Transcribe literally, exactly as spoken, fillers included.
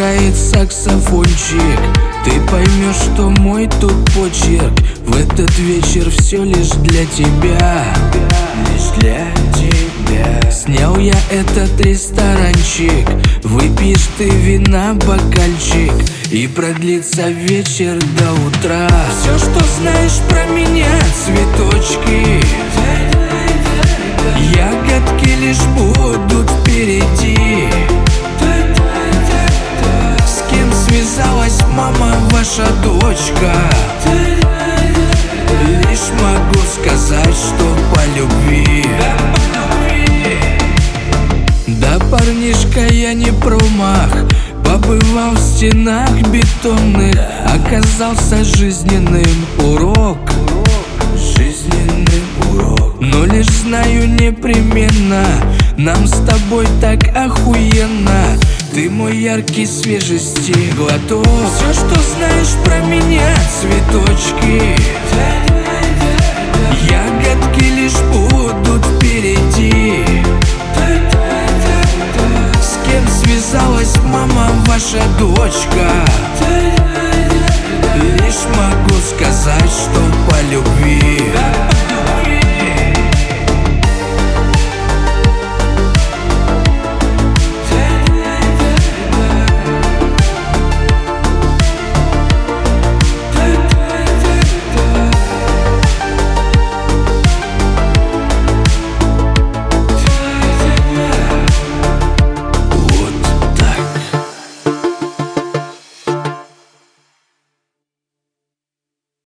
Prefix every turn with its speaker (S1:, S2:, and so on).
S1: играет саксофончик, ты поймешь, что мой тут почерк в этот вечер все лишь для тебя, лишь для тебя. Снял я этот ресторанчик, выпьешь ты вина бокальчик, и продлится вечер до утра. Все, что знаешь про меня, цветочки, ягодки лишь будут впереди. С кем связалась мама, ваша дочка? Лишь могу сказать, что по любви. Да, парнишка, я не промах, побывал в стенах бетонных, оказался жизненным урок, жизненным урок. Но лишь знаю непременно, нам с тобой так охуенно. Ты мой яркий свежести глоток. Все, что знаешь про меня, цветочки, ягодки лишь будут впереди. С кем связалась мама, ваша дочка? Лишь могу сказать, что по любви.